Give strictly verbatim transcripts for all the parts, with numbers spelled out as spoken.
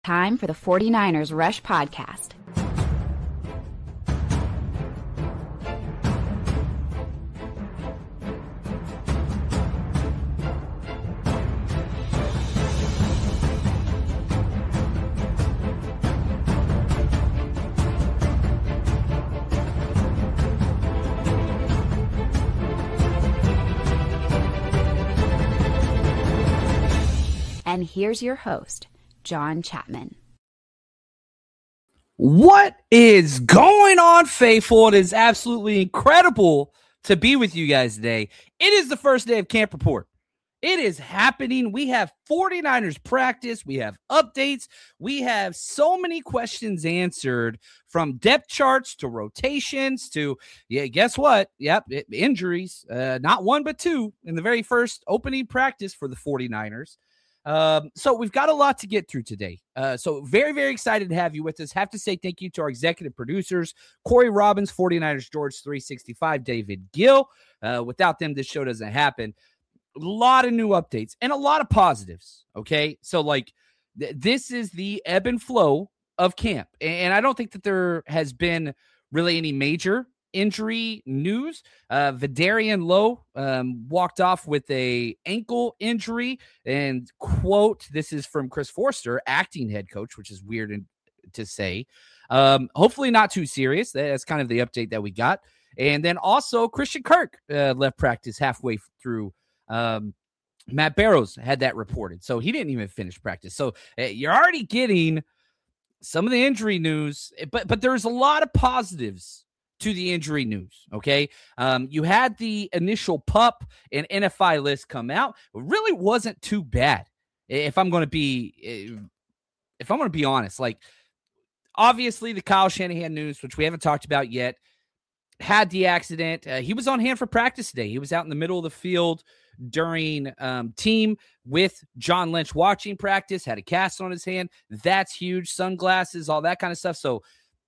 Time for the 49ers Rush Podcast. And here's your host, John Chapman. What is going on, faithful? It is absolutely incredible to be with you guys today. It is the first day of Camp Report. It is happening. We have 49ers practice. We have updates. We have so many questions answered, from depth charts to rotations to, yeah, guess what? Yep, it, injuries. Uh, not one, but two in the very first opening practice for the 49ers. Um, so we've got a lot to get through today. Uh, so very, very excited to have you with us. Have to say thank you to our executive producers, Corey Robbins, 49ers George three sixty-five, David Gill. Uh, without them, this show doesn't happen. A lot of new updates and a lot of positives. Okay. So like th- this is the ebb and flow of camp. And, and I don't think that there has been really any major injury news. Uh, Vidarian Lowe um, walked off with a ankle injury, and quote, this is from Chris Forster, acting head coach, which is weird in, to say. Um, hopefully not too serious. That's kind of the update that we got. And then also Christian Kirk uh, left practice halfway through. Um, Matt Barrows had that reported, so he didn't even finish practice. So uh, you're already getting some of the injury news, but but there's a lot of positives to the injury news, okay? Um, you had the initial PUP and N F I list come out. It really wasn't too bad, if I'm going to be if I'm going to be honest. Like, obviously, the Kyle Shanahan news, which we haven't talked about yet, had the accident. Uh, he was on hand for practice today. He was out in the middle of the field during um, team with John Lynch watching practice, had a cast on his hand. That's huge. Sunglasses, all that kind of stuff. So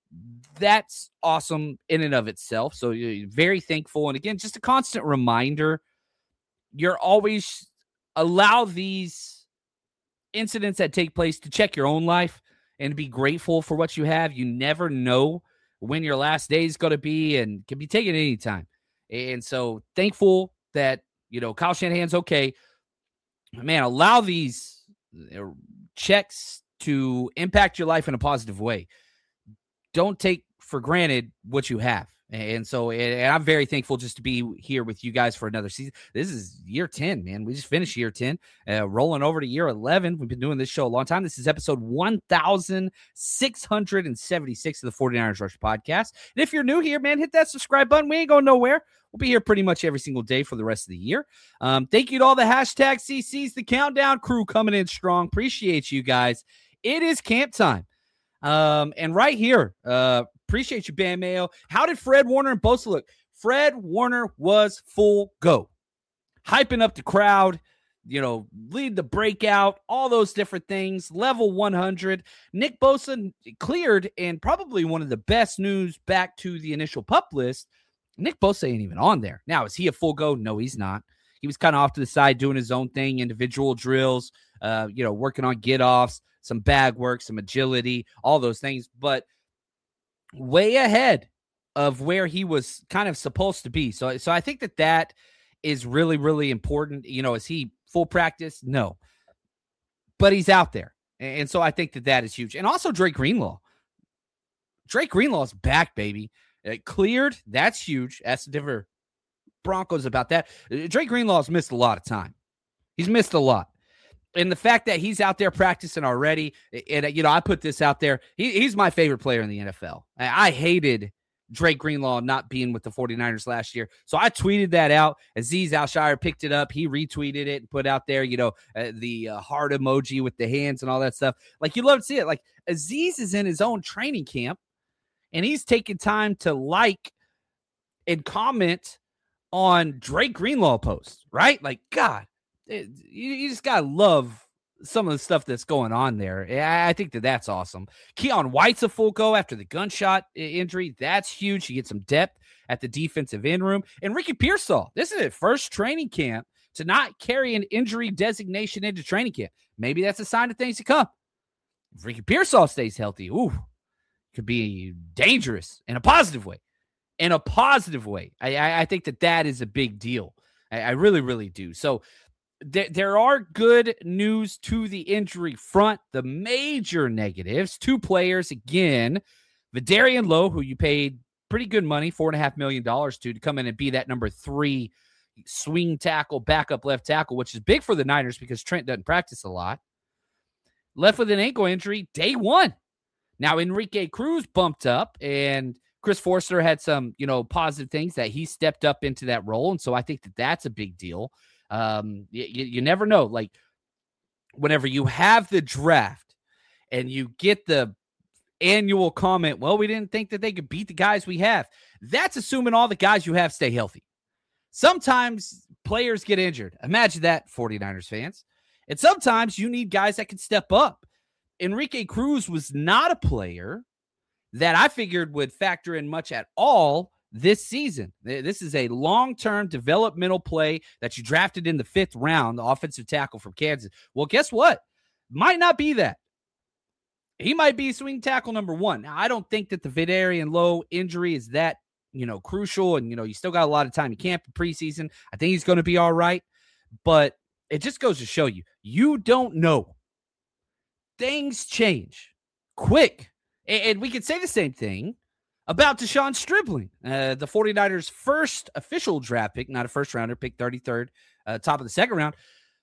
that's awesome in and of itself. So you're very thankful. And again, just a constant reminder, you're always allow these incidents that take place to check your own life and be grateful for what you have. You never know when your last day is going to be and can be taken any time. And so thankful that, you know, Kyle Shanahan's okay. Man, allow these checks to impact your life in a positive way. Don't take for granted what you have. And so and I'm very thankful just to be here with you guys for another season. This is year ten, man. We just finished year ten, uh, rolling over to year eleven. We've been doing this show a long time. This is episode one thousand six hundred seventy-six of the 49ers Rush Podcast. And if you're new here, man, hit that subscribe button. We ain't going nowhere. We'll be here pretty much every single day for the rest of the year. Um, thank you to all the hashtag C Cs, the countdown crew coming in strong. Appreciate you guys. It is camp time. Um, and right here, uh, appreciate you, Bam Mayo. How did Fred Warner and Bosa look? Fred Warner was full go. Hyping up the crowd, you know, lead the breakout, all those different things. Level one hundred. Nick Bosa cleared, and probably one of the best news back to the initial PUP list. Nick Bosa ain't even on there. Now, is he a full go? No, he's not. He was kind of off to the side doing his own thing, individual drills, uh, you know, working on get-offs, some bag work, some agility, all those things. But way ahead of where he was kind of supposed to be. So, so I think that that is really, really important. You know, is he full practice? No. But he's out there. And so I think that that is huge. And also Drake Greenlaw. Drake Greenlaw is back, baby. It cleared. That's huge. Ask the Denver Broncos about that. Drake Greenlaw's missed a lot of time. He's missed a lot. And the fact that he's out there practicing already, and, you know, I put this out there. He, he's my favorite player in the N F L. I, I hated Drake Greenlaw not being with the 49ers last year. So I tweeted that out. Azeez Al-Shaair picked it up. He retweeted it and put out there, you know, uh, the uh, heart emoji with the hands and all that stuff. Like, you love to see it. Like, Azeez is in his own training camp, and he's taking time to like and comment on Drake Greenlaw posts, right? Like, God, it, you, you just got to love some of the stuff that's going on there. I think that that's awesome. Keon White's a full go after the gunshot injury. That's huge. You get some depth at the defensive end room. And Ricky Pearsall, this is his first training camp to not carry an injury designation into training camp. Maybe that's a sign of things to come. Ricky Pearsall stays healthy, ooh, could be dangerous in a positive way. In a positive way. I, I, I think that that is a big deal. I, I really, really do. So th- there are good news to the injury front. The major negatives, two players, again, Vidarian Lowe, who you paid pretty good money, four and a half million dollars to, to come in and be that number three swing tackle, backup left tackle, which is big for the Niners because Trent doesn't practice a lot. Left with an ankle injury day one. Now, Enrique Cruz bumped up, and Chris Forster had some, you know, positive things that he stepped up into that role. And so I think that that's a big deal. Um, you, you never know. Like, whenever you have the draft and you get the annual comment, well, we didn't think that they could beat the guys we have. That's assuming all the guys you have stay healthy. Sometimes players get injured. Imagine that, 49ers fans. And sometimes you need guys that can step up. Enrique Cruz was not a player that I figured would factor in much at all this season. This is a long-term developmental play that you drafted in the fifth round, the offensive tackle from Kansas. Well, guess what? Might not be that. He might be swing tackle number one. Now, I don't think that the Vidarian Lowe injury is that, you know, crucial. And, you know, you still got a lot of time in camp in preseason. I think he's going to be all right. But it just goes to show you, you don't know. Things change quick. And we could say the same thing about Deshaun Stribling, uh, the 49ers' first official draft pick, not a first-rounder, pick thirty-third, uh, top of the second round.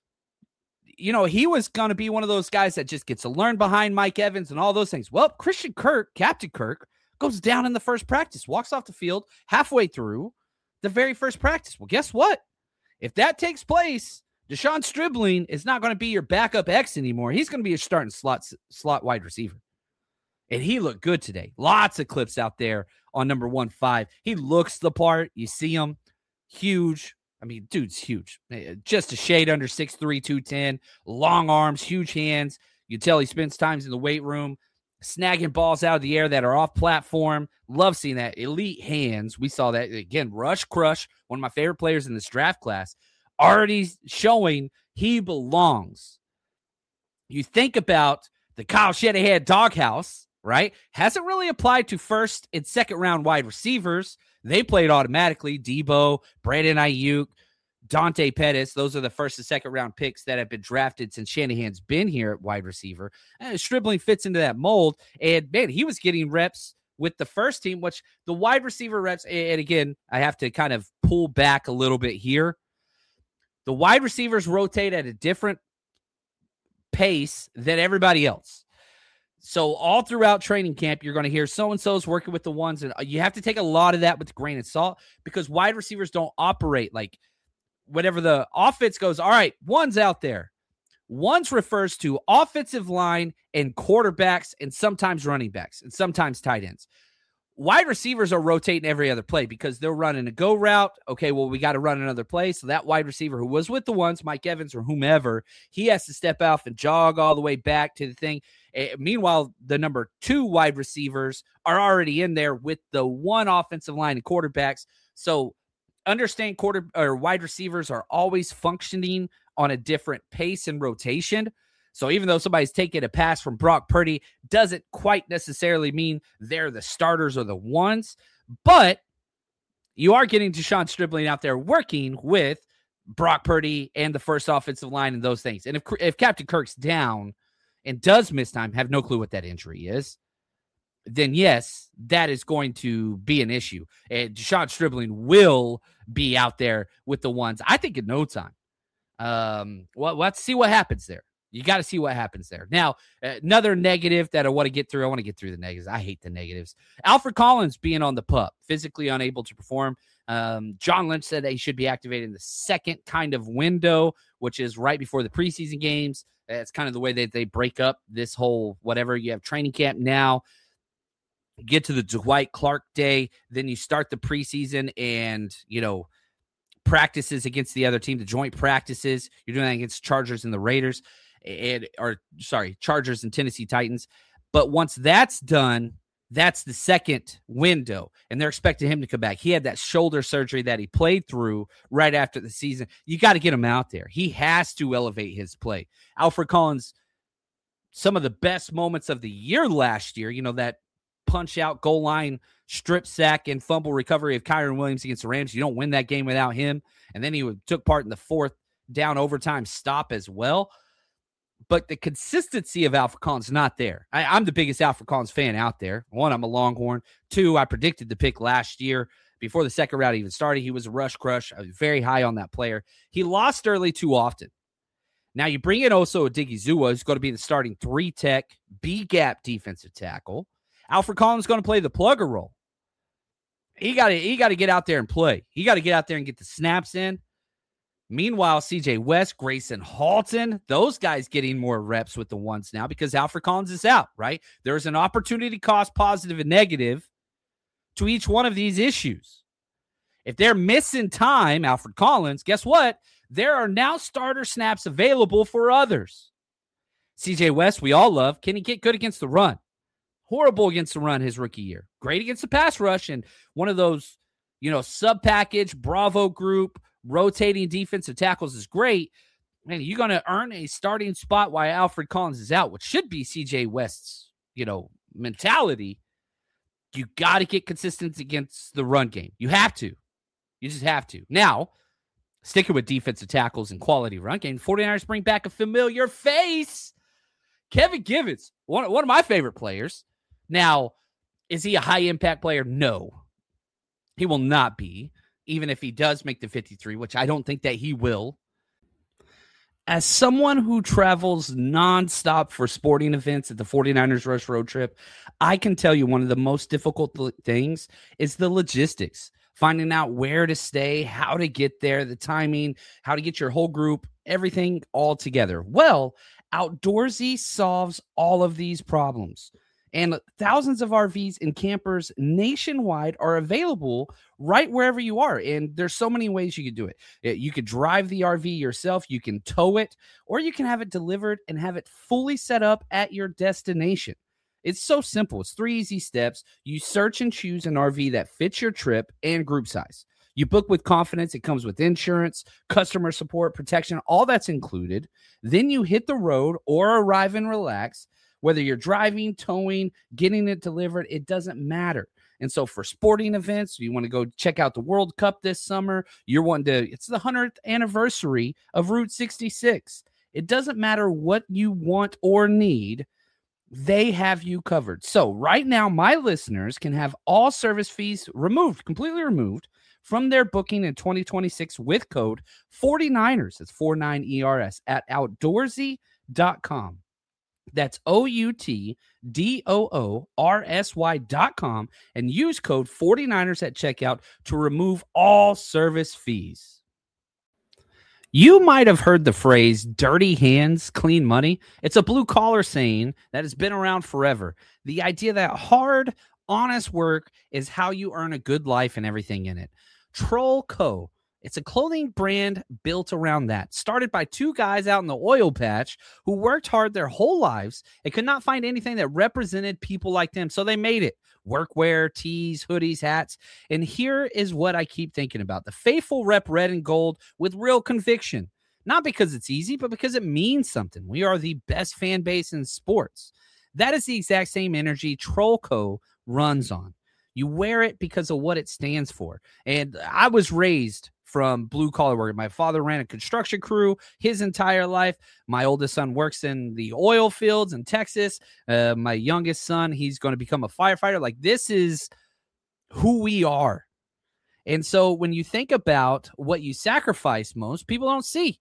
You know, he was going to be one of those guys that just gets to learn behind Mike Evans and all those things. Well, Christian Kirk, Captain Kirk, goes down in the first practice, walks off the field halfway through the very first practice. Well, guess what? If that takes place, Deshaun Stribling is not going to be your backup X anymore. He's going to be your starting slot slot wide receiver. And he looked good today. Lots of clips out there on number one five. He looks the part. You see him. Huge. I mean, dude's huge. Just a shade under six three, two ten. Long arms, huge hands. You tell he spends times in the weight room, snagging balls out of the air that are off platform. Love seeing that. Elite hands. We saw that. Again, Rush Crush, one of my favorite players in this draft class, already showing he belongs. You think about the Kyle Shanahan doghouse, right? Hasn't really applied to first and second round wide receivers. They played automatically. Debo, Brandon Ayuk, Dante Pettis. Those are the first and second round picks that have been drafted since Shanahan's been here at wide receiver. And Stribling fits into that mold. And man, he was getting reps with the first team, which the wide receiver reps. And again, I have to kind of pull back a little bit here. The wide receivers rotate at a different pace than everybody else. So all throughout training camp, you're going to hear so-and-so's working with the ones, and you have to take a lot of that with a grain of salt because wide receivers don't operate like whenever the offense goes, all right, one's out there. Ones refers to offensive line and quarterbacks and sometimes running backs and sometimes tight ends. Wide receivers are rotating every other play because they're running a go route. Okay, well, we got to run another play. So that wide receiver who was with the ones, Mike Evans or whomever, he has to step off and jog all the way back to the thing. Uh, meanwhile, the number two wide receivers are already in there with the one offensive line and quarterbacks. So understand quarter or wide receivers are always functioning on a different pace and rotation. So even though somebody's taking a pass from Brock Purdy, doesn't quite necessarily mean they're the starters or the ones. But you are getting Deshaun Stribling out there working with Brock Purdy and the first offensive line and those things. And if if Captain Kirk's down and does miss time, have no clue what that injury is, then yes, that is going to be an issue. And Deshaun Stribling will be out there with the ones, I think, in no time. Um, well, let's see what happens there. You got to see what happens there. Now, another negative that I want to get through. I want to get through the negatives. I hate the negatives. Alfred Collins being on the pup, physically unable to perform. Um, John Lynch said that he should be activated in the second kind of window, which is right before the preseason games. That's kind of the way that they break up this whole whatever. You have training camp now, get to the Dwight Clark day, then you start the preseason and, you know, practices against the other team, the joint practices. You're doing that against Chargers and the Raiders. And or sorry, Chargers and Tennessee Titans. But once that's done, that's the second window, and they're expecting him to come back. He had that shoulder surgery that he played through right after the season. You got to get him out there. He has to elevate his play. Alfred Collins some of the best moments of the year last year. You know, that punch out goal line strip sack and fumble recovery of Kyren Williams against the Rams. You don't win that game without him. And then he took part in the fourth down overtime stop as well. But the consistency of Alfred Collins is not there. I, I'm the biggest Alfred Collins fan out there. One, I'm a Longhorn. Two, I predicted the pick last year. Before the second round even started, he was a rush crush. I was very high on that player. He lost early too often. Now you bring in Osa Odighizuwa, who's going to be the starting three-tech, B-gap defensive tackle. Alfred Collins is going to play the plugger role. He got to he got to get out there and play. He got to get out there and get the snaps in. Meanwhile, C J West, Grayson Halton, those guys getting more reps with the ones now because Alfred Collins is out, right? There's an opportunity cost, positive and negative, to each one of these issues. If they're missing time, Alfred Collins, guess what? There are now starter snaps available for others. C J West, we all love. Can he get good against the run? Horrible against the run his rookie year. Great against the pass rush and one of those, you know, sub-package, Bravo group, rotating defensive tackles is great. Man, you're going to earn a starting spot while Alfred Collins is out, which should be C J West's, you know, mentality. You got to get consistent against the run game. You have to. You just have to. Now, sticking with defensive tackles and quality run game, 49ers bring back a familiar face. Kevin Givens, one, one of my favorite players. Now, is he a high-impact player? No. He will not be, even if he does make the fifty-three, which I don't think that he will. As someone who travels nonstop for sporting events at the 49ers Rush Road Trip, I can tell you one of the most difficult things is the logistics. Finding out where to stay, how to get there, the timing, how to get your whole group, everything all together. Well, Outdoorsy solves all of these problems. And thousands of R Vs and campers nationwide are available right wherever you are. And there's so many ways you could do it. You could drive the R V yourself, you can tow it, or you can have it delivered and have it fully set up at your destination. It's so simple. It's three easy steps. You search and choose an R V that fits your trip and group size. You book with confidence. It comes with insurance, customer support, protection, all that's included. Then you hit the road or arrive and relax. Whether you're driving, towing, getting it delivered, it doesn't matter. And so for sporting events, you want to go check out the World Cup this summer. You're wanting to, it's the hundredth anniversary of Route sixty-six. It doesn't matter what you want or need. They have you covered. So right now, my listeners can have all service fees removed, completely removed from their booking in twenty twenty-six with code forty-niners. That's forty-nine E R S at outdoorsy dot com. That's O U T D O O R S Y dot com and use code forty-niners at checkout to remove all service fees. You might have heard the phrase dirty hands, clean money. It's a blue collar saying that has been around forever. The idea that hard, honest work is how you earn a good life and everything in it. Troll Co. It's a clothing brand built around that. Started by two guys out in the oil patch who worked hard their whole lives and could not find anything that represented people like them. So they made it. Workwear, tees, hoodies, hats. And here is what I keep thinking about. The faithful rep red and gold with real conviction. Not because it's easy, but because it means something. We are the best fan base in sports. That is the exact same energy Troll Co. runs on. You wear it because of what it stands for. And I was raised from blue collar work. My father ran a construction crew his entire life. My oldest son works in the oil fields in Texas. Uh, my youngest son, he's going to become a firefighter. Like, this is who we are. And so when you think about what you sacrifice most, people don't see.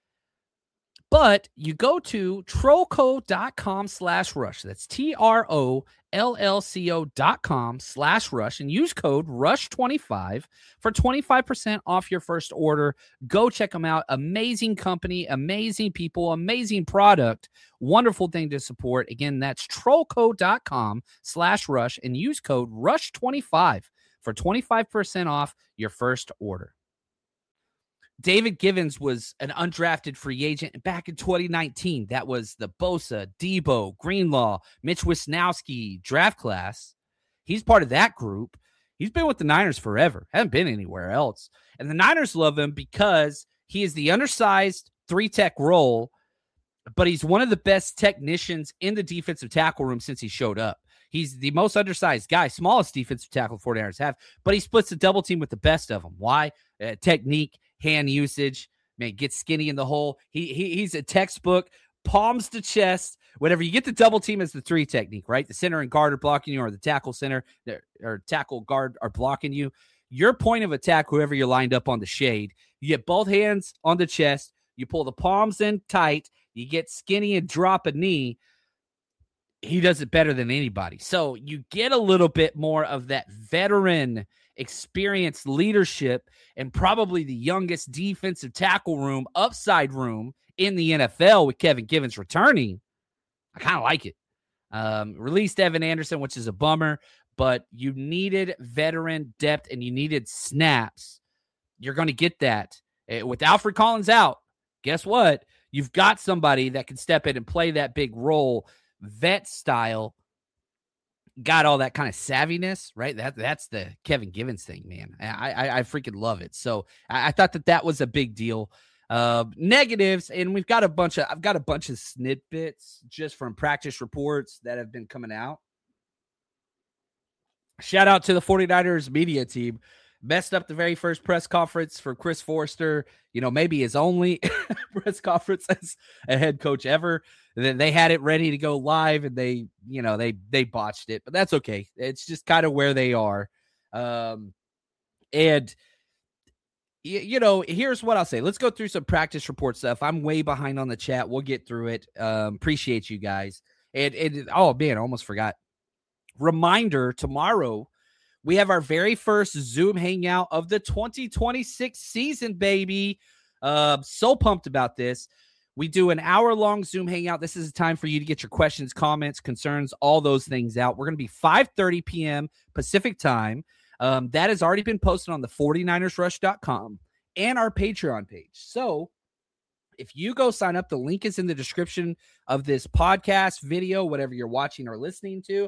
But you go to trollco.com slash rush. That's T R O L L C O dot com slash rush and use code rush twenty-five for twenty-five percent off your first order. Go check them out. Amazing company, amazing people, amazing product. Wonderful thing to support. Again, that's trollco.com slash rush and use code rush twenty-five for twenty-five percent off your first order. David Givens was an undrafted free agent back in twenty nineteen. That was the Bosa, Debo, Greenlaw, Mitch Wisnowski draft class. He's part of that group. He's been with the Niners forever. Hasn't been anywhere else. And the Niners love him because he is the undersized three-tech role but he's one of the best technicians in the defensive tackle room since he showed up. He's the most undersized guy, smallest defensive tackle forty-niners have, but he splits the double team with the best of them. Why? Uh, technique, hand usage, man, get skinny in the hole. He, he He's a textbook, palms to chest. Whenever you get the double team, as the three technique, right? The center and guard are blocking you, or the tackle center or tackle guard are blocking you. Your point of attack, whoever you're lined up on the shade, you get both hands on the chest, you pull the palms in tight, you get skinny and drop a knee. He does it better than anybody. So you get a little bit more of that veteran experience, leadership, and probably the youngest defensive tackle room, upside room in the N F L with Kevin Givens returning. I kind of like it. Um, released Evan Anderson, which is a bummer, but you needed veteran depth and you needed snaps. You're going to get that. With Alfred Collins out, guess what? You've got somebody that can step in and play that big role, vet style, got all that kind of savviness, right? That That's the Kevin Givens thing, man. I I, I freaking love it. So I, I thought that that was a big deal. Uh, negatives, and we've got a bunch of, I've got a bunch of snippets just from practice reports that have been coming out. Shout out to the forty-niners media team. Messed up the very first press conference for Chris Forster, you know, maybe his only press conference as a head coach ever. Then they had it ready to go live and they, you know, they, they botched it, but that's okay. It's just kind of where they are. Um, and you, you know, here's what I'll say. Let's go through some practice report stuff. I'm way behind on the chat. We'll get through it. Um, appreciate you guys. And, and oh man, I almost forgot. Reminder, tomorrow, we have our very first Zoom hangout of the twenty twenty-six season, baby. Uh, so pumped about this. We do an hour-long Zoom hangout. This is a time for you to get your questions, comments, concerns, all those things out. We're going to be five thirty p.m. Pacific time. Um, that has already been posted on the forty-niners rush dot com and our Patreon page. So if you go sign up, the link is in the description of this podcast, video, whatever you're watching or listening to.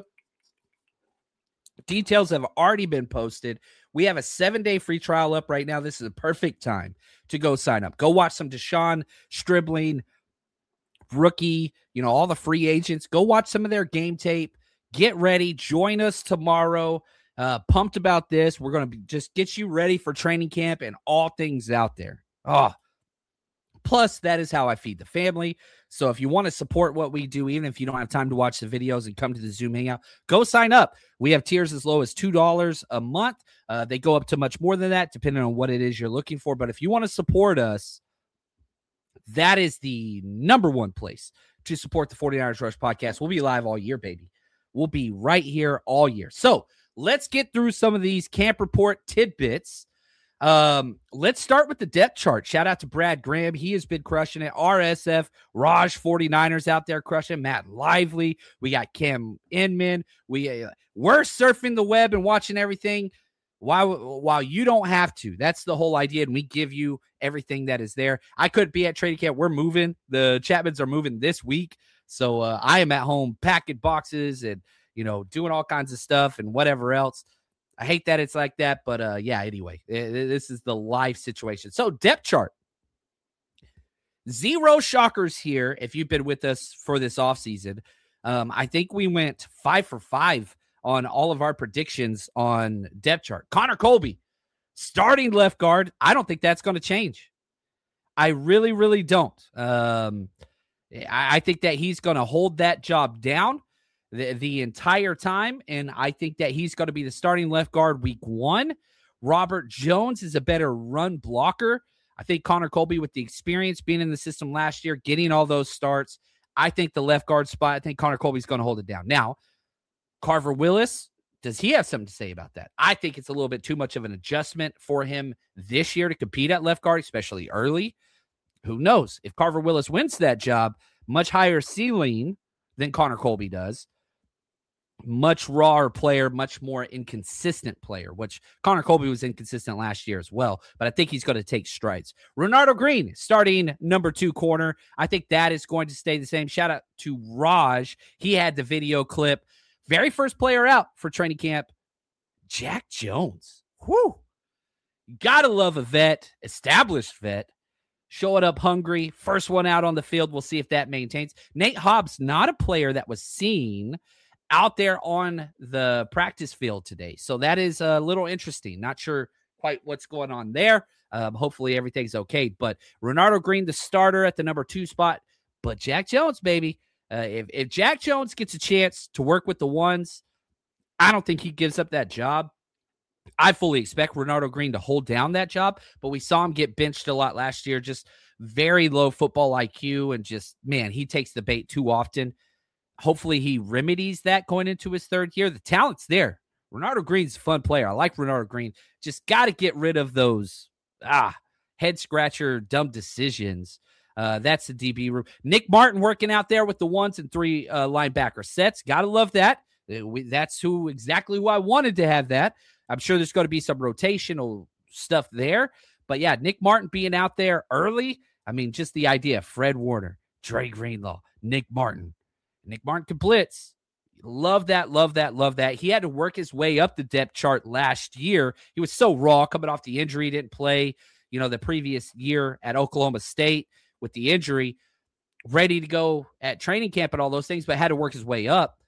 Details have already been posted. We have a seven-day free trial up right now. This is a perfect time to go sign up. Go watch some Deshaun Stribling, rookie, you know, all the free agents. Go watch some of their game tape. Get ready. Join us tomorrow. Uh, pumped about this. We're going to just get you ready for training camp and all things out there. Oh, plus, that is how I feed the family. So if you want to support what we do, even if you don't have time to watch the videos and come to the Zoom hangout, go sign up. We have tiers as low as two dollars a month. Uh, they go up to much more than that, depending on what it is you're looking for. But if you want to support us, that is the number one place to support the forty-niners Rush podcast. We'll be live all year, baby. We'll be right here all year. So let's get through some of these camp report tidbits. Um, let's start with the depth chart. Shout out to Brad Graham. He has been crushing it. R S F, Raj forty-niners out there crushing. Matt Lively. We got Cam Inman. We, uh, we're surfing the web and watching everything while, while you don't have to. That's the whole idea. And we give you everything that is there. I could be at training camp. We're moving. The Chapmans are moving this week. So, uh, I am at home packing boxes and, you know, doing all kinds of stuff and whatever else. I hate that it's like that, but uh, yeah, anyway, this is the life situation. So depth chart. Zero shockers here if you've been with us for this offseason. Um, I think we went five for five on all of our predictions on depth chart. Connor Colby, starting left guard. I don't think that's going to change. I really, really don't. Um, I, I think that he's going to hold that job down The, the entire time, and I think that he's going to be the starting left guard week one. Robert Jones is a better run blocker. I think Connor Colby, with the experience being in the system last year, getting all those starts, I think the left guard spot, I think Connor Colby's going to hold it down. Now, Carver Willis, does he have something to say about that? I think it's a little bit too much of an adjustment for him this year to compete at left guard, especially early. Who knows? If Carver Willis wins that job, much higher ceiling than Connor Colby does. Much rawer player, much more inconsistent player, which Connor Colby was inconsistent last year as well, but I think he's going to take strides. Renardo Green, starting number two corner. I think that is going to stay the same. Shout out to Raj. He had the video clip. Very first player out for training camp, Jack Jones. Whew. Gotta love a vet, established vet, showing up hungry. First one out on the field. We'll see if that maintains. Nate Hobbs, not a player that was seen out there on the practice field today. So that is a little interesting. Not sure quite what's going on there. Um, hopefully everything's okay. But Renardo Green, the starter at the number two spot. But Jack Jones, baby. Uh, if, if Jack Jones gets a chance to work with the ones, I don't think he gives up that job. I fully expect Renardo Green to hold down that job, but we saw him get benched a lot last year. Just very low football I Q, and just, man, he takes the bait too often. Hopefully he remedies that going into his third year. The talent's there. Renardo Green's a fun player. I like Renardo Green. Just got to get rid of those ah head-scratcher, dumb decisions. Uh, that's the D B room. Nick Martin working out there with the ones and three uh, linebacker sets. Got to love that. We, that's who exactly who I wanted to have that. I'm sure there's going to be some rotational stuff there. But, yeah, Nick Martin being out there early, I mean, just the idea. Fred Warner, Dre Greenlaw, Nick Martin. Nick Martin can blitz. Love that, love that, love that. He had to work his way up the depth chart last year. He was so raw coming off the injury. Didn't play, you know, the previous year at Oklahoma State with the injury. Ready to go at training camp and all those things, but had to work his way up.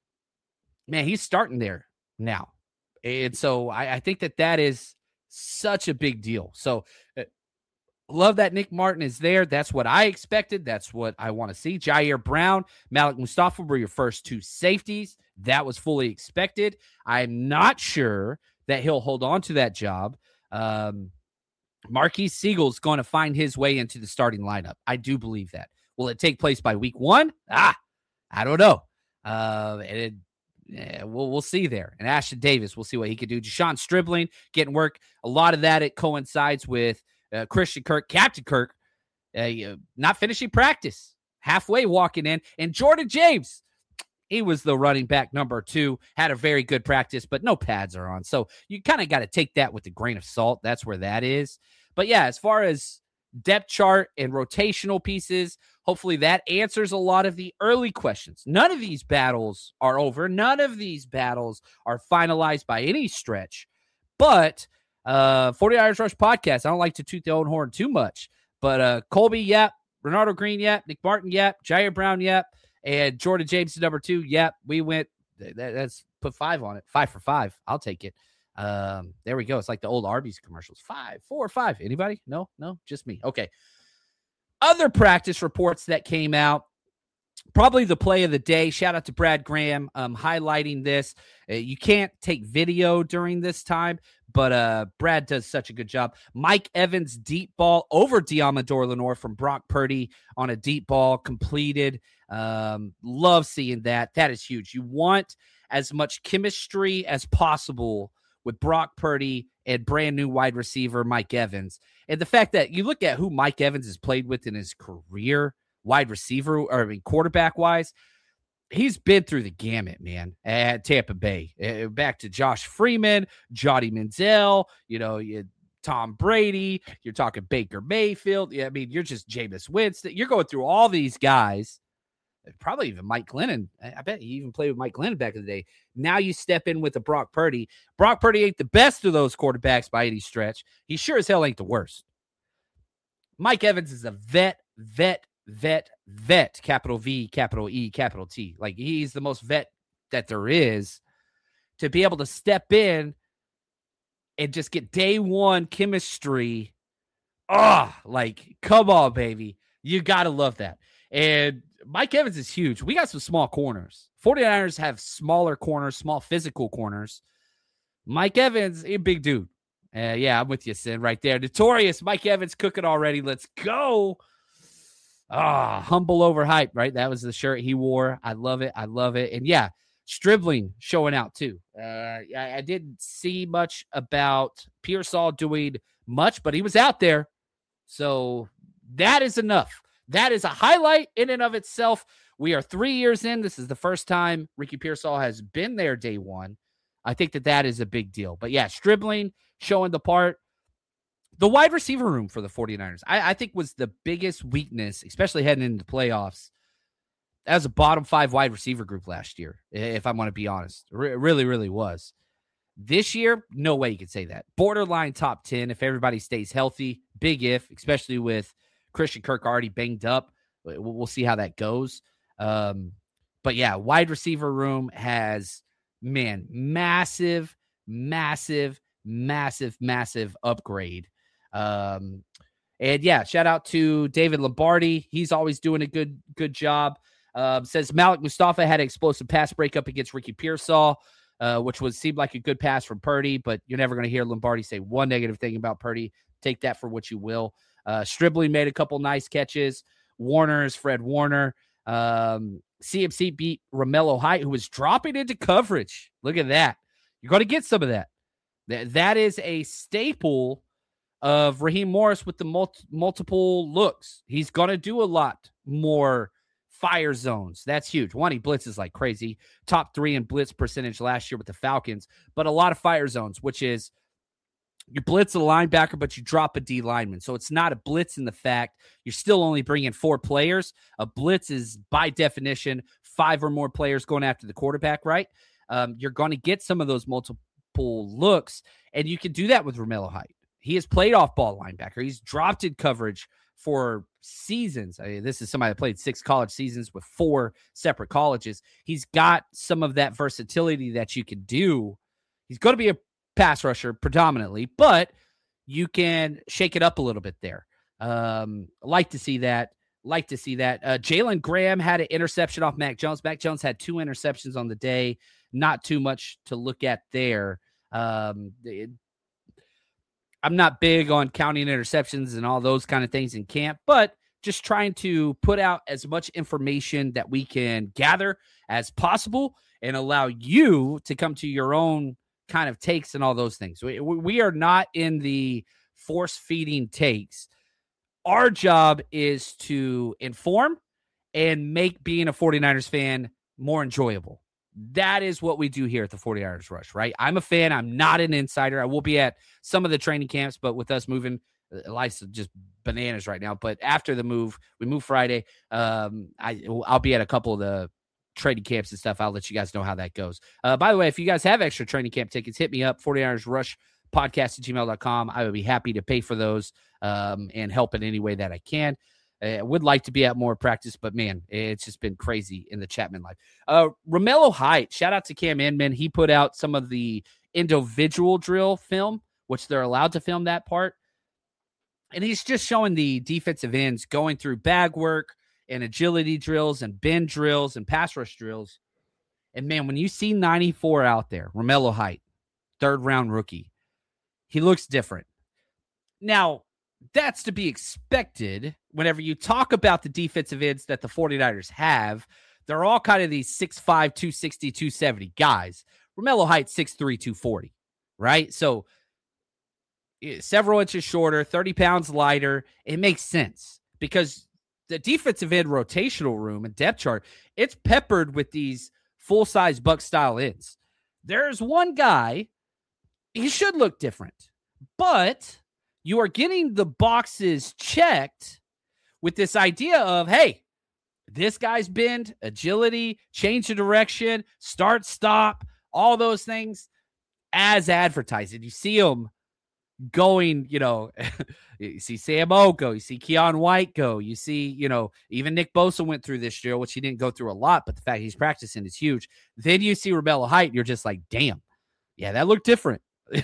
Man, he's starting there now. And so I, I think that that is such a big deal. So uh, love that Nick Martin is there. That's what I expected. That's what I want to see. Jair Brown, Malik Mustafa were your first two safeties. That was fully expected. I'm not sure that he'll hold on to that job. Um, Marquise Siegel's going to find his way into the starting lineup. I do believe that. Will it take place by week one? Ah, I don't know. Uh, and it, yeah, we'll we'll see there. And Ashton Davis, we'll see what he could do. Deshaun Stribling getting work. A lot of that, it coincides with uh, Christian Kirk, Captain Kirk, uh, not finishing practice, halfway walking in. And Jordan James, he was the running back number two, had a very good practice, but no pads are on. So you kind of got to take that with a grain of salt. That's where that is. But yeah, as far as depth chart and rotational pieces, hopefully that answers a lot of the early questions. None of these battles are over. None of these battles are finalized by any stretch. But uh, forty-niners Rush Podcast, I don't like to toot the own horn too much. But uh, Colby, yep. Renardo Green, yep. Nick Martin, yep. Jair Brown, yep. And Jordan James, number two, yep. We went, that, that's put five on it. Five for five. I'll take it. Um, there we go. It's like the old Arby's commercials. Five, four, five. Anybody? No, no, just me. Okay. Other practice reports that came out, probably the play of the day. Shout out to Brad Graham um, highlighting this. Uh, you can't take video during this time, but uh, Brad does such a good job. Mike Evans deep ball over Diamador Lenore from Brock Purdy on a deep ball completed. Um, love seeing that. That is huge. You want as much chemistry as possible with Brock Purdy and brand new wide receiver Mike Evans. And the fact that you look at who Mike Evans has played with in his career, wide receiver, or I mean, quarterback-wise, he's been through the gamut, man, at Tampa Bay. Uh, back to Josh Freeman, Johnny Manziel, you know, you, Tom Brady, you're talking Baker Mayfield. Yeah, I mean, you're just Jameis Winston. You're going through all these guys. Probably even Mike Glennon. I bet he even played with Mike Glennon back in the day. Now you step in with a Brock Purdy. Brock Purdy ain't the best of those quarterbacks by any stretch. He sure as hell ain't the worst. Mike Evans is a vet, vet, vet, vet, capital V, capital E, capital T. Like, he's the most vet that there is to be able to step in and just get day one chemistry. Oh, like, come on, baby. You got to love that. And Mike Evans is huge. We got some small corners. forty-niners have smaller corners, small physical corners. Mike Evans, a big dude. Uh, yeah, I'm with you, Sin, right there. Notorious Mike Evans cooking already. Let's go. Ah, humble over hype, right? That was the shirt he wore. I love it. I love it. And yeah, Stribling showing out too. Uh, I, I didn't see much about Pearsall doing much, but he was out there. So that is enough. That is a highlight in and of itself. We are three years in. This is the first time Ricky Pearsall has been there day one. I think that that is a big deal. But yeah, Stribling showing the part. The wide receiver room for the forty-niners, I, I think, was the biggest weakness, especially heading into the playoffs. That was a bottom five wide receiver group last year, if I want to be honest. It really, really was. This year, no way you could say that. Borderline top ten if everybody stays healthy. Big if, especially with Christian Kirk already banged up. We'll see how that goes. Um, but yeah, wide receiver room has, man, massive, massive, massive, massive upgrade. Um, and yeah, shout out to David Lombardi. He's always doing a good, good job. Um, says Malik Mustafa had an explosive pass breakup against Ricky Pearsall, uh, which was seemed like a good pass from Purdy, but you're never going to hear Lombardi say one negative thing about Purdy. Take that for what you will. Uh, Stribling made a couple nice catches. Warner's Fred Warner. Um, C M C beat Romello Height, who was dropping into coverage. Look at that. You're going to get some of that. That, that is a staple of Raheem Morris with the mul- multiple looks. He's going to do a lot more fire zones. That's huge. One, he blitzes like crazy. Top three in blitz percentage last year with the Falcons, but a lot of fire zones, which is you blitz a linebacker, but you drop a D lineman. So it's not a blitz in the fact you're still only bringing four players. A blitz is, by definition, five or more players going after the quarterback, right? Um, you're going to get some of those multiple looks, and you can do that with Romello Height. He has played off-ball linebacker. He's dropped in coverage for seasons. I mean, this is somebody that played six college seasons with four separate colleges. He's got some of that versatility that you can do. He's going to be a pass rusher predominantly, but you can shake it up a little bit there. Um, like to see that. Like to see that. Uh, Jalen Graham had an interception off Mac Jones. Mac Jones had two interceptions on the day. Not too much to look at there. Um, it, I'm not big on counting interceptions and all those kind of things in camp, but just trying to put out as much information that we can gather as possible and allow you to come to your own kind of takes and all those things. We, we are not in the force feeding takes. Our job is to inform and make being a 49ers fan more enjoyable. That is what we do here at the 49ers Rush, right? I'm a fan. I'm not an insider. I will be at some of the training camps, but with us moving, life's just bananas right now. But after the move, we move Friday. Um, I, I'll be at a couple of the training camps and stuff. I'll let you guys know how that goes. Uh, by the way, if you guys have extra training camp tickets, hit me up, 49ers Rush podcast at gmail dot com. I would be happy to pay for those um, and help in any way that I can. I would like to be at more practice, but man, it's just been crazy in the Chapman life. Uh, Romello Height, shout out to Cam Inman. He put out some of the individual drill film, which they're allowed to film that part. And he's just showing the defensive ends going through bag work and agility drills and bend drills and pass rush drills. And man, when you see ninety-four out there, Romello Height, third round rookie, he looks different. Now, that's to be expected whenever you talk about the defensive ends that the 49ers have. They're all kind of these six five, two sixty, two seventy guys. Romello Height, six three, two forty, right? So several inches shorter, thirty pounds lighter. It makes sense because the defensive end rotational room and depth chart, it's peppered with these full-size Buck-style ends. There's one guy, he should look different, but you are getting the boxes checked with this idea of, hey, this guy's bend, agility, change of direction, start, stop, all those things as advertised. You see him going, you know, you see Sam O go, you see Keon White go, you see, you know, even Nick Bosa went through this drill, which he didn't go through a lot, but the fact he's practicing is huge. Then you see Romello Height, you're just like, damn, yeah, that looked different.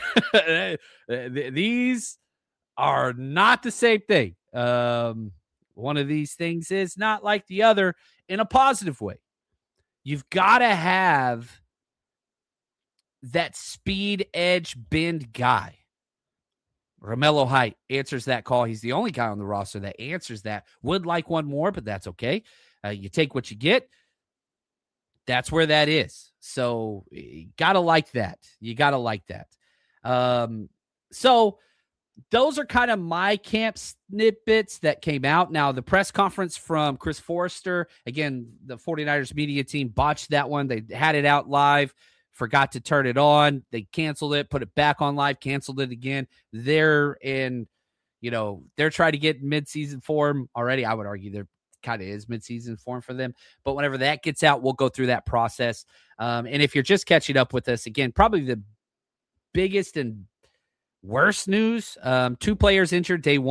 These are not the same thing. Um, one of these things is not like the other in a positive way. You've got to have that speed, edge, bend guy. Romello Height answers that call. He's the only guy on the roster that answers that. Would like one more, but that's okay. Uh, you take what you get. That's where that is. So you got to like that. You got to like that. Um, so those are kind of my camp snippets that came out. Now, the press conference from Chris Forrester, again, the 49ers media team botched that one. They had it out live, forgot to turn it on. They canceled it, put it back on live, canceled it again. They're in, you know, they're trying to get midseason form already. I would argue there kind of is midseason form for them. But whenever that gets out, we'll go through that process. Um, and if you're just catching up with us, again, probably the biggest and worst news, um, two players injured day one.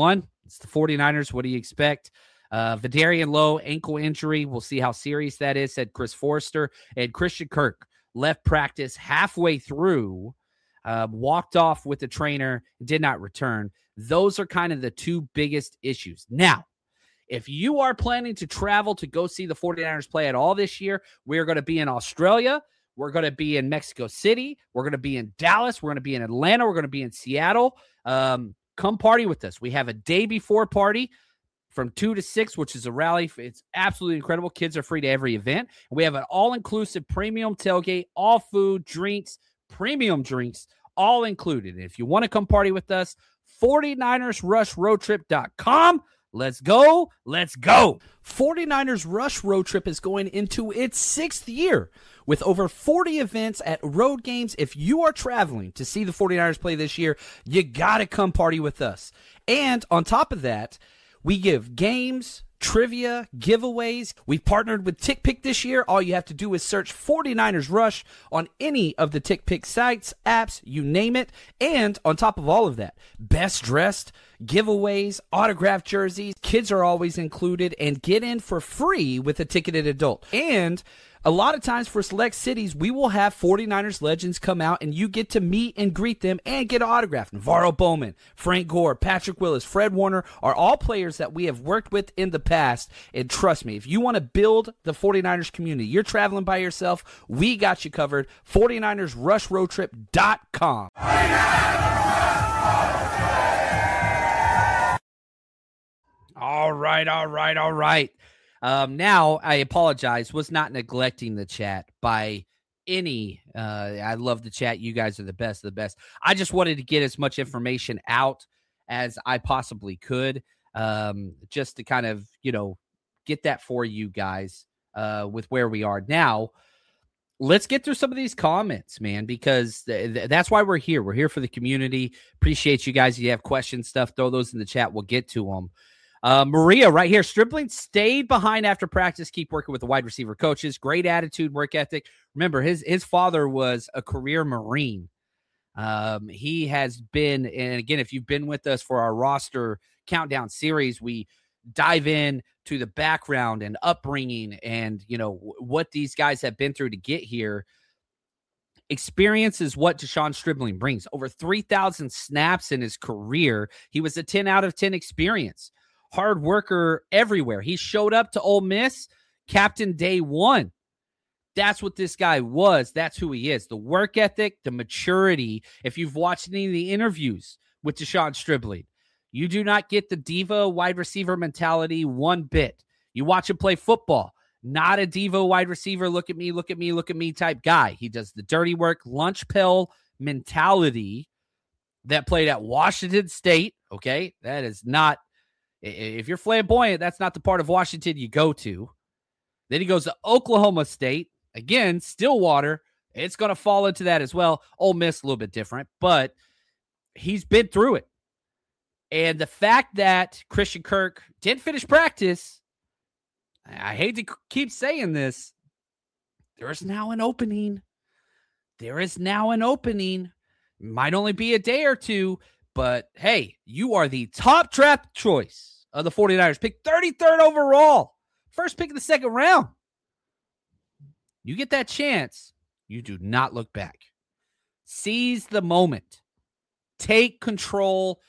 It's the 49ers. What do you expect? Uh, Vidarian Lowe, ankle injury. We'll see how serious that is, said Chris Forrester. And Christian Kirk left practice halfway through, uh, walked off with the trainer, did not return. Those are kind of the two biggest issues. Now, if you are planning to travel to go see the 49ers play at all this year, we're going to be in Australia. We're going to be in Mexico City. We're going to be in Dallas. We're going to be in Atlanta. We're going to be in Seattle. Um, come party with us. We have a day before party from two to six, which is a rally. It's absolutely incredible. Kids are free to every event. And we have an all-inclusive premium tailgate, all food, drinks, premium drinks, all included. And if you want to come party with us, forty-niners rush road trip dot com. Let's go. Let's go. 49ers Rush Road Trip is going into its sixth year with over forty events at road games. If you are traveling to see the 49ers play this year, you got to come party with us. And on top of that, we give games, trivia, giveaways. We've partnered with TickPick this year. All you have to do is search 49ers Rush on any of the TickPick sites, apps, you name it. And on top of all of that, best dressed, giveaways, autographed jerseys, kids are always included, and get in for free with a ticketed adult. And a lot of times for select cities, we will have 49ers legends come out and you get to meet and greet them and get an autograph. Navarro Bowman, Frank Gore, Patrick Willis, Fred Warner are all players that we have worked with in the past. And trust me, if you want to build the 49ers community, you're traveling by yourself, we got you covered. forty-niners rush road trip dot com. All right, all right, all right. Um, now, I apologize, was not neglecting the chat by any. Uh, I love the chat. You guys are the best of the best. I just wanted to get as much information out as I possibly could, um, just to kind of, you know, get that for you guys uh, with where we are now. Let's get through some of these comments, man, because th- th- that's why we're here. We're here for the community. Appreciate you guys. If you have questions, stuff, throw those in the chat. We'll get to them. Uh, Maria right here. Stripling stayed behind after practice. Keep working with the wide receiver coaches. Great attitude, work ethic. Remember, his his father was a career Marine. Um, he has been, and again, if you've been with us for our roster countdown series, we dive in to the background and upbringing and, you know, w- what these guys have been through to get here. Experience is what Deshaun Stribling brings. Over three thousand snaps in his career. He was a ten out of ten experience. Hard worker everywhere. He showed up to Ole Miss, captain day one. That's what this guy was. That's who he is. The work ethic, the maturity. If you've watched any of the interviews with Deshaun Stribling, you do not get the diva wide receiver mentality one bit. You watch him play football, not a diva wide receiver, look at me, look at me, look at me type guy. He does the dirty work, lunch pill mentality that played at Washington State, okay? That is not, if you're flamboyant, that's not the part of Washington you go to. Then he goes to Oklahoma State. Again, Stillwater. It's going to fall into that as well. Ole Miss, a little bit different, but he's been through it. And the fact that Christian Kirk did finish practice, I hate to keep saying this, there is now an opening. There is now an opening. Might only be a day or two, but hey, you are the top draft choice of the 49ers. Pick thirty-third overall. First pick of the second round. You get that chance. You do not look back. Seize the moment. Take control.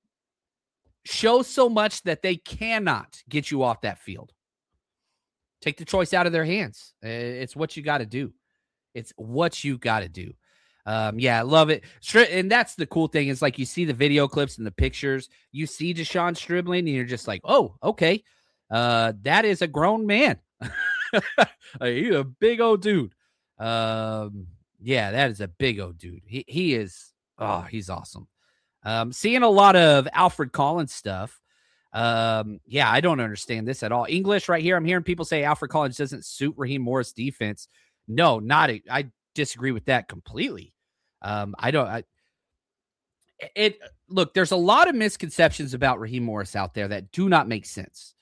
Show so much that they cannot get you off that field. Take the choice out of their hands. It's what you got to do. It's what you got to do. Um, yeah, I love it. And that's the cool thing is like you see the video clips and the pictures. You see Deshaun Stribling and you're just like, oh, okay. Uh, that is a grown man. He's a big old dude. Um, yeah, that is a big old dude. He he is, oh, he's awesome. Um, seeing a lot of Alfred Collins stuff. Um, yeah, I don't understand this at all. English right here. I'm hearing people say Alfred Collins doesn't suit Raheem Morris defense. No, not a, I disagree with that completely. Um, I don't, I, it, look, there's a lot of misconceptions about Raheem Morris out there that do not make sense.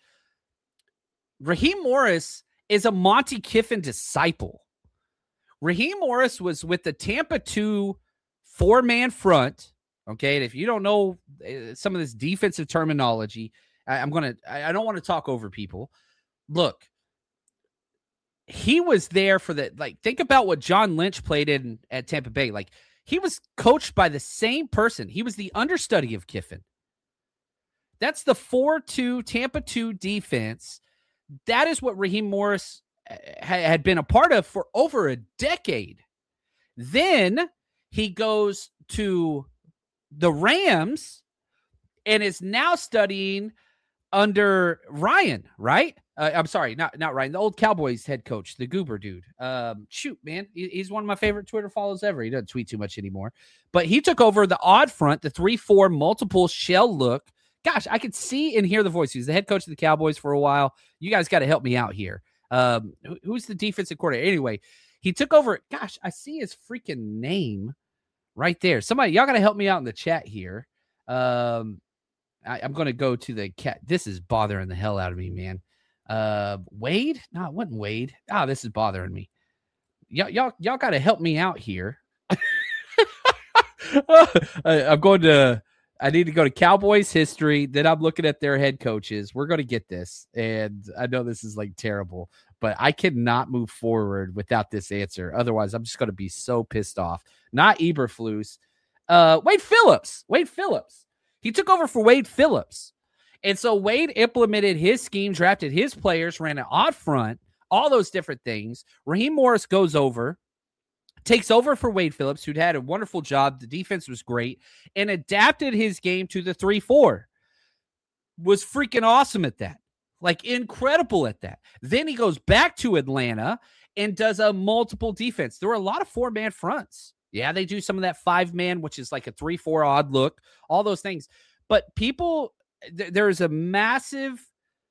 Raheem Morris is a Monty Kiffin disciple. Raheem Morris was with the Tampa two four-man front, Okay. And if you don't know uh, some of this defensive terminology, I, I'm going to, I don't want to talk over people. Look, he was there for the, like, think about what John Lynch played in at Tampa Bay. Like, he was coached by the same person. He was the understudy of Kiffin. That's the four two Tampa two defense. That is what Raheem Morris ha- had been a part of for over a decade. Then he goes to the Rams and is now studying under Ryan, right? Uh, I'm sorry, not not Ryan, the old Cowboys head coach, the goober dude. Um, shoot, man, he, he's one of my favorite Twitter follows ever. He doesn't tweet too much anymore. But he took over the odd front, the three four multiple shell look. Gosh, I could see and hear the voice. He was the head coach of the Cowboys for a while. You guys got to help me out here. Um, who, who's the defensive coordinator? Anyway, he took over. Gosh, I see his freaking name right there. Somebody, y'all got to help me out in the chat here. Um, I, I'm going to go to the cat. This is bothering the hell out of me, man. Uh, Wade? No, it wasn't Wade. Ah, oh, this is bothering me. Y'all, y'all, y'all got to help me out here. I, I'm going to. I need to go to Cowboys history. Then I'm looking at their head coaches. We're going to get this. And I know this is like terrible, but I cannot move forward without this answer. Otherwise, I'm just going to be so pissed off. Not Eberflus. Uh, Wade Phillips. Wade Phillips. He took over for Wade Phillips. And so Wade implemented his scheme, drafted his players, ran an odd front, all those different things. Raheem Morris goes over. Takes over for Wade Phillips, who'd had a wonderful job. The defense was great and adapted his game to the three four. Was freaking awesome at that. Like, incredible at that. Then he goes back to Atlanta and does a multiple defense. There were a lot of four-man fronts. Yeah, they do some of that five-man, which is like a three four odd look, all those things. But people, th- there's a massive,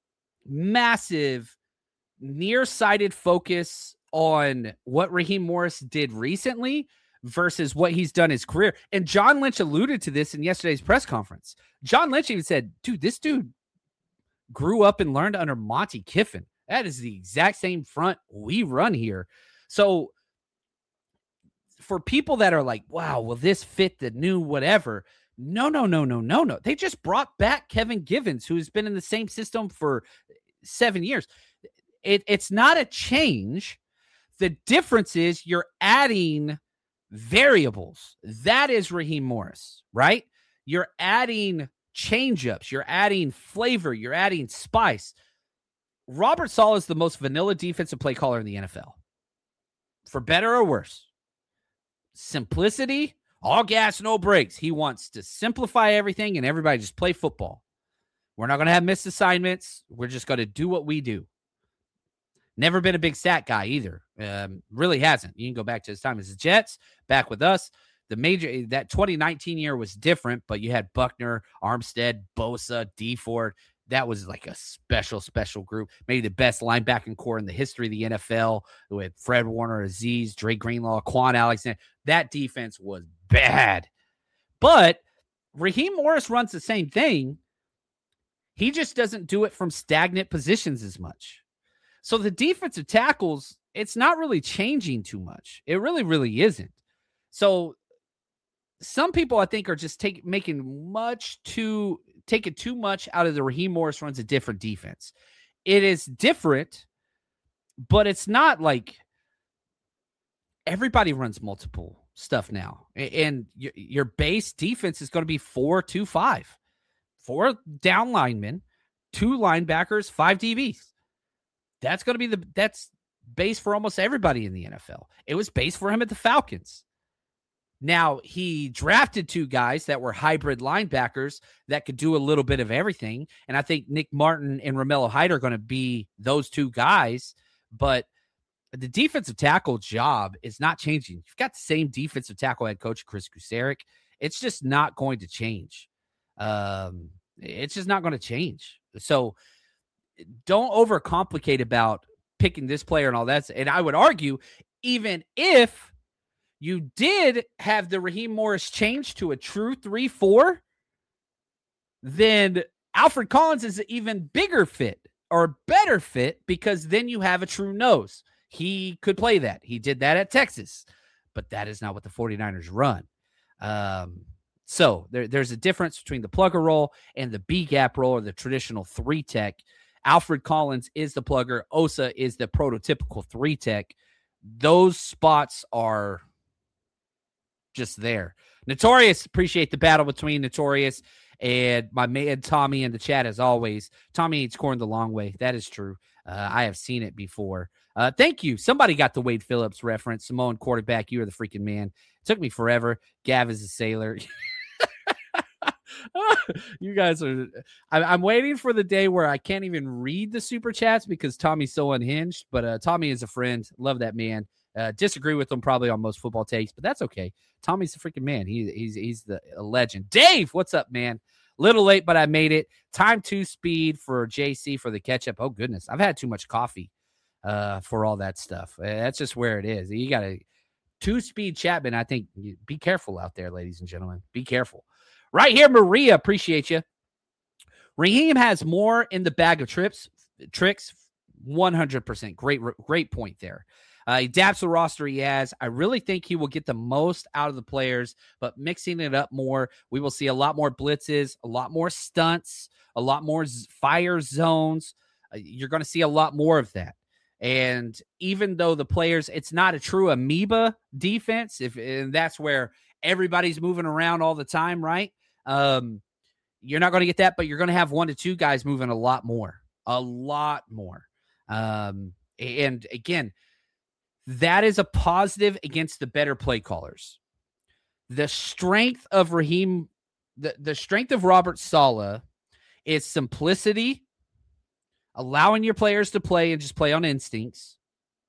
massive nearsighted focus on what Raheem Morris did recently versus what he's done his career. And John Lynch alluded to this in yesterday's press conference. John Lynch even said, dude, this dude grew up and learned under Monty Kiffin. That is the exact same front we run here. So for people that are like, wow, will this fit the new whatever? No, no, no, no, no, no. They just brought back Kevin Givens, who's been in the same system for seven years. It, it's not a change. The difference is you're adding variables. That is Raheem Morris, right? You're adding change-ups. You're adding flavor. You're adding spice. Robert Saleh is the most vanilla defensive play caller in the N F L. For better or worse. Simplicity, all gas, no brakes. He wants to simplify everything and everybody just play football. We're not going to have missed assignments. We're just going to do what we do. Never been a big sack guy either. Um, really hasn't. You can go back to his time as the Jets, back with us. The major, that twenty nineteen year was different, but you had Buckner, Armstead, Bosa, D Ford. That was like a special, special group. Maybe the best linebacking core in the history of the N F L with Fred Warner, Aziz, Dre Greenlaw, Quan Alexander. That defense was bad. But Raheem Morris runs the same thing. He just doesn't do it from stagnant positions as much. So the defensive tackles, it's not really changing too much. It really, really isn't. So some people, I think, are just take, making much too, taking too much out of the Raheem Morris runs a different defense. It is different, but it's not like everybody runs multiple stuff now. And your, your base defense is going to be four two five. Four down linemen, two linebackers, five D Bs. That's going to be the that's base for almost everybody in the N F L. It was base for him at the Falcons. Now, he drafted two guys that were hybrid linebackers that could do a little bit of everything. And I think Nick Martin and Romello Height are going to be those two guys. But the defensive tackle job is not changing. You've got the same defensive tackle head coach, Chris Kusarek. It's just not going to change. Um, it's just not going to change. So don't overcomplicate about picking this player and all that. And I would argue, even if you did have the Raheem Morris change to a true three four, then Alfred Collins is an even bigger fit or better fit because then you have a true nose. He could play that. He did that at Texas, but that is not what the 49ers run. Um, So there, there's a difference between the plugger role and the B-gap role, or the traditional three-tech. Alfred Collins is the plugger. Osa is the prototypical three-tech. Those spots are just there. Notorious, appreciate the battle between Notorious and my man Tommy in the chat as always. Tommy eats corn the long way. That is true. Uh, I have seen it before. Uh, thank you. Somebody got the Wade Phillips reference. Samoan quarterback, you are the freaking man. It took me forever. Gav is a sailor. You guys are I, I'm waiting for the day where I can't even read the super chats because Tommy's so unhinged, but uh, Tommy is a friend. Love that man. Uh, disagree with him probably on most football takes, but that's okay. Tommy's a freaking man. He, he's he's the a legend. Dave, what's up, man? Little late, but I made it. Time two speed for J C for the ketchup. Oh goodness, I've had too much coffee uh, for all that stuff. Uh, that's just where it is. You got to two speed Chapman. I think be careful out there, ladies and gentlemen. Be careful. Right here, Maria, appreciate you. Raheem has more in the bag of trips, tricks, one hundred percent. Great, great point there. Uh, he adapts the roster he has. I really think he will get the most out of the players, but mixing it up more, we will see a lot more blitzes, a lot more stunts, a lot more fire zones. Uh, you're going to see a lot more of that. And even though the players, it's not a true amoeba defense, if and that's where everybody's moving around all the time, right? Um, you're not going to get that, but you're going to have one to two guys moving a lot more, a lot more. Um, and again, that is a positive against the better play callers. The strength of Raheem, the, the strength of Robert Saleh is simplicity, allowing your players to play and just play on instincts.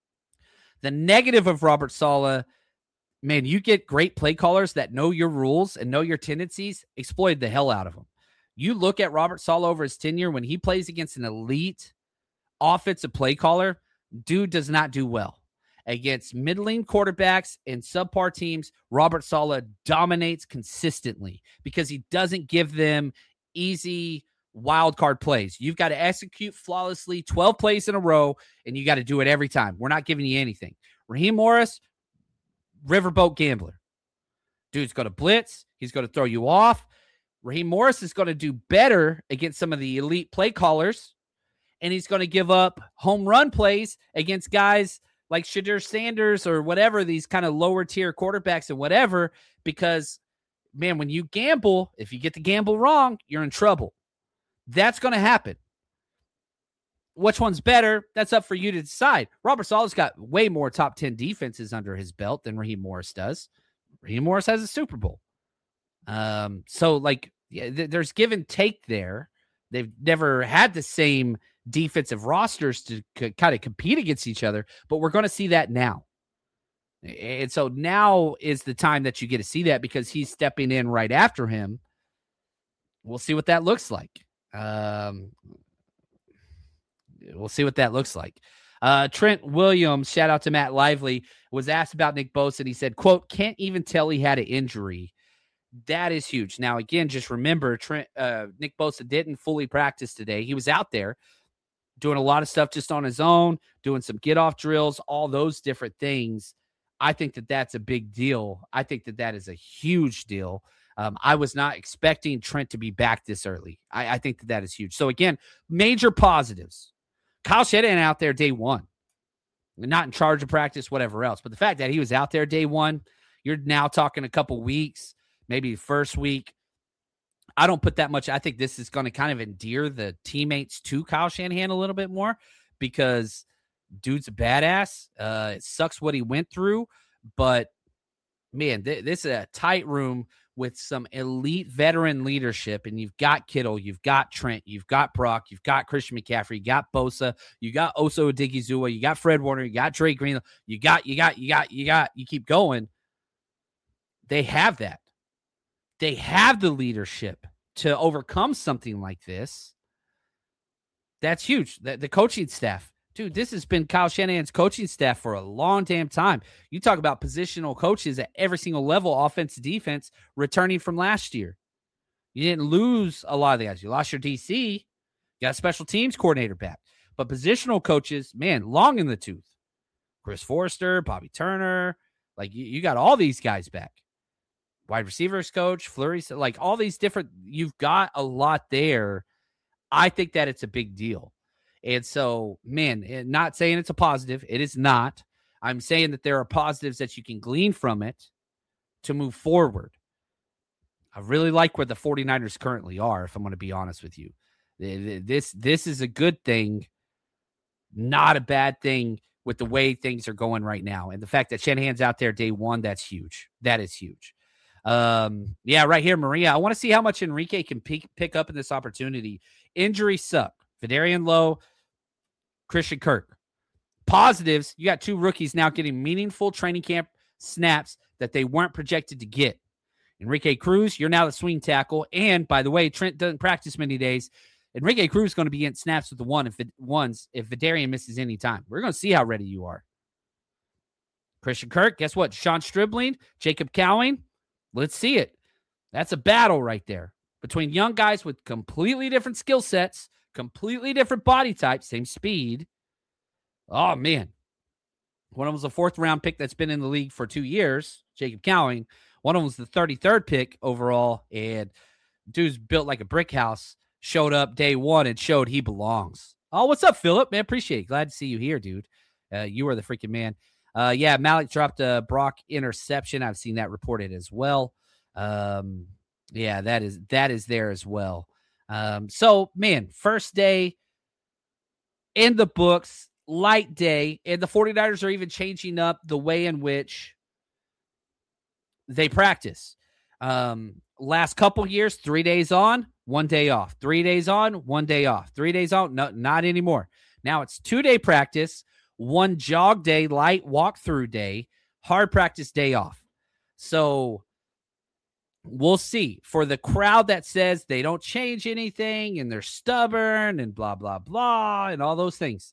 The negative of Robert Saleh, man, you get great play callers that know your rules and know your tendencies, exploit the hell out of them. You look at Robert Saleh over his tenure, when he plays against an elite offensive play caller, dude does not do well. Against middling quarterbacks and subpar teams, Robert Saleh dominates consistently because he doesn't give them easy wild card plays. You've got to execute flawlessly twelve plays in a row, and you got to do it every time. We're not giving you anything. Raheem Morris, riverboat gambler. Dude's going to blitz. He's going to throw you off. Raheem Morris is going to do better against some of the elite play callers, and he's going to give up home run plays against guys like Shadur Sanders or whatever, these kind of lower tier quarterbacks and whatever, because, man, when you gamble, if you get the gamble wrong, you're in trouble. That's going to happen. Which one's better? That's up for you to decide. Robert Saleh's got way more top ten defenses under his belt than Raheem Morris does. Raheem Morris has a Super Bowl. Um, so, like, yeah, th- there's give and take there. They've never had the same defensive rosters to c- kind of compete against each other, but we're going to see that now. And so now is the time that you get to see that because he's stepping in right after him. We'll see what that looks like. Um, we'll see what that looks like. Uh, Trent Williams, shout out to Matt Lively, was asked about Nick Bosa, and he said, quote, can't even tell he had an injury. That is huge. Now, again, just remember, Trent, uh, Nick Bosa didn't fully practice today. He was out there doing a lot of stuff just on his own, doing some get-off drills, all those different things. I think that that's a big deal. I think that that is a huge deal. Um, I was not expecting Trent to be back this early. I, I think that that is huge. So, again, major positives. Kyle Shanahan out there day one. Not in charge of practice, whatever else. But the fact that he was out there day one, you're now talking a couple weeks, maybe first week. I don't put that much. I think this is going to kind of endear the teammates to Kyle Shanahan a little bit more because dude's a badass. Uh, it sucks what he went through, but man, th- this is a tight room with some elite veteran leadership, and you've got Kittle, you've got Trent, you've got Brock, you've got Christian McCaffrey, you got Bosa, you got Osa Odigizua, you got Fred Warner, you got Dre Greenlaw, you got, you got, you got, you got, you keep going. They have that. They have the leadership to overcome something like this. That's huge. The, the coaching staff. Dude, this has been Kyle Shanahan's coaching staff for a long damn time. You talk about positional coaches at every single level, offense, defense, returning from last year. You didn't lose a lot of the guys. You lost your D C. You got a special teams coordinator back. But positional coaches, man, long in the tooth. Chris Forrester, Bobby Turner. Like, you, you got all these guys back. wide receivers coach, Fleury, like all these different, you've got a lot there. I think that it's a big deal. And so, man, not saying it's a positive. It is not. I'm saying that there are positives that you can glean from it to move forward. I really like where the 49ers currently are, if I'm going to be honest with you. This, this is a good thing, not a bad thing with the way things are going right now. And the fact that Shanahan's out there day one, that's huge. That is huge. Um, yeah, right here, Maria. I want to see how much Enrique can pick, pick up in this opportunity. Injuries suck. Vidarian Lowe, Christian Kirk. Positives, you got two rookies now getting meaningful training camp snaps that they weren't projected to get. Enrique Cruz, you're now the swing tackle. And, by the way, Trent doesn't practice many days. Enrique Cruz is going to be getting snaps with the one if it, ones if Vidarian misses any time. We're going to see how ready you are. Christian Kirk, guess what? Sean Stribling, Jacob Cowing. Let's see it. That's a battle right there between young guys with completely different skill sets, completely different body types, same speed. Oh, man. One of them was a fourth-round pick that's been in the league for two years, Jacob Cowing. One of them was the thirty-third pick overall, and dude's built like a brick house, showed up day one and showed he belongs. Oh, what's up, Philip? Man, appreciate it. Glad to see you here, dude. Uh, you are the freaking man. Uh, yeah, Malik dropped a Brock interception. I've seen that reported as well. Um, yeah, that is that is there as well. Um, so, man, first day in the books, light day, and the 49ers are even changing up the way in which they practice. Um, last couple years, three days on, one day off. Three days on, one day off. Three days on, no, not anymore. Now it's two-day practice, one jog day, light walk-through day, hard practice day off. So we'll see. For the crowd that says they don't change anything and they're stubborn and blah, blah, blah, and all those things.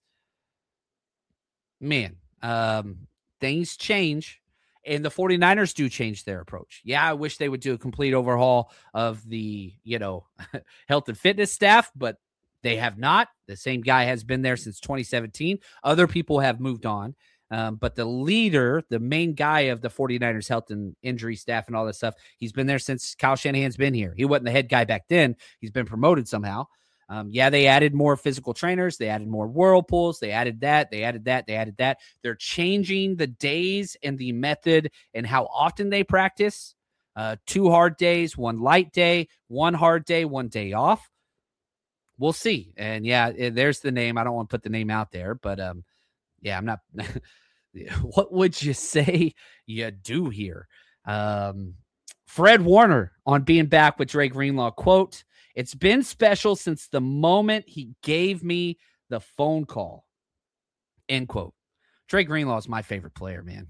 Man, um, things change. And the 49ers do change their approach. Yeah, I wish they would do a complete overhaul of the, you know, health and fitness staff, but they have not. The same guy has been there since twenty seventeen. Other people have moved on. Um, but the leader, the main guy of the 49ers health and injury staff and all that stuff, he's been there since Kyle Shanahan's been here. He wasn't the head guy back then. He's been promoted somehow. Um, yeah, they added more physical trainers. They added more whirlpools. They added that. They added that. They added that. They're changing the days and the method and how often they practice. Uh, two hard days, one light day, one hard day, one day off. We'll see. And yeah, there's the name. I don't want to put the name out there, but um, yeah, I'm not. What would you say you do here? Um, Fred Warner on being back with Dre Greenlaw, quote, "It's been special since the moment he gave me the phone call," end quote. Dre Greenlaw is my favorite player, man.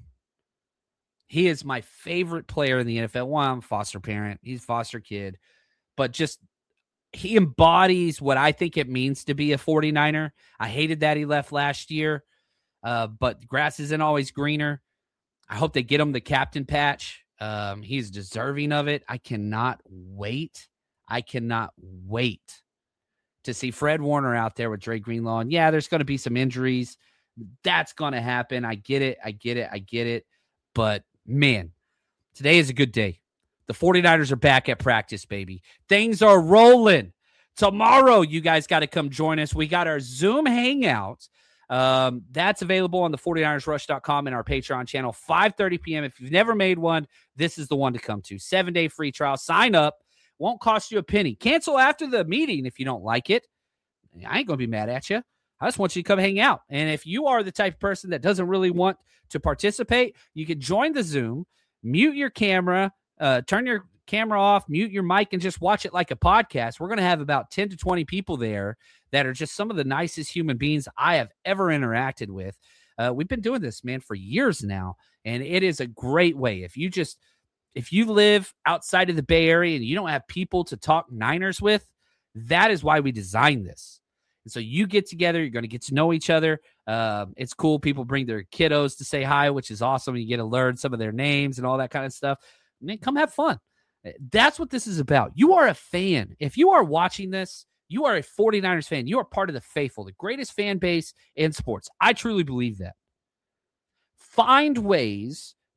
He is my favorite player in the N F L. Well, I'm a foster parent. He's a foster kid. But just, he embodies what I think it means to be a 49er. I hated that he left last year. Uh, but grass isn't always greener. I hope they get him the captain patch. Um, he's deserving of it. I cannot wait. I cannot wait to see Fred Warner out there with Dre Greenlaw. And yeah, there's going to be some injuries. That's going to happen. I get it. I get it. I get it. But man, today is a good day. The 49ers are back at practice, baby. Things are rolling. Tomorrow, you guys got to come join us. We got our Zoom hangout. Um, that's available on the 49ers rush dot com and our Patreon channel, five thirty p.m. If you've never made one, this is the one to come to. Seven-day free trial. Sign up. Won't cost you a penny. Cancel after the meeting if you don't like it. I ain't going to be mad at you. I just want you to come hang out. And if you are the type of person that doesn't really want to participate, you can join the Zoom, mute your camera, uh, turn your camera off, mute your mic, and just watch it like a podcast. We're going to have about ten to twenty people there that are just some of the nicest human beings I have ever interacted with. Uh, we've been doing this, man, for years now, and it is a great way. If you just, if you live outside of the Bay Area and you don't have people to talk Niners with, that is why we designed this. And so you get together, you're going to get to know each other. Um, it's cool. People bring their kiddos to say hi, which is awesome. You get to learn some of their names and all that kind of stuff. And then come have fun. That's what this is about. You are a fan. If you are watching this, you are a 49ers fan. You are part of the faithful, the greatest fan base in sports. I truly believe that. Find ways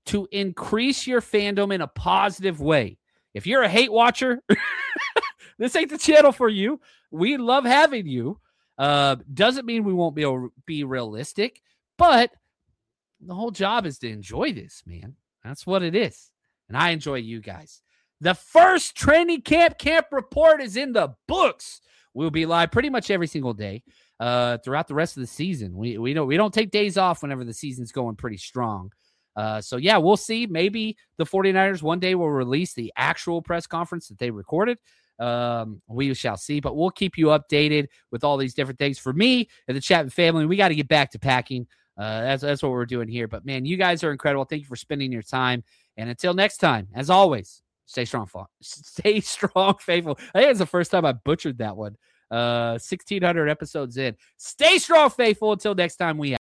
to increase your fandom in a positive way. If you're a hate watcher, this ain't the channel for you. We love having you. Uh, doesn't mean we won't be able to be realistic, but the whole job is to enjoy this, man. That's what it is. And I enjoy you guys. The first training camp camp report is in the books. We'll be live pretty much every single day uh, throughout the rest of the season. We we don't we don't take days off whenever the season's going pretty strong. Uh, so, yeah, we'll see. Maybe the 49ers one day will release the actual press conference that they recorded. Um, we shall see. But we'll keep you updated with all these different things. For me and the Chapman family, we got to get back to packing. Uh, that's, that's what we're doing here. But, man, you guys are incredible. Thank you for spending your time. And until next time, as always, stay strong, stay strong, faithful. I think it's the first time I butchered that one. Uh, sixteen hundred episodes in. Stay strong, faithful. Until next time, we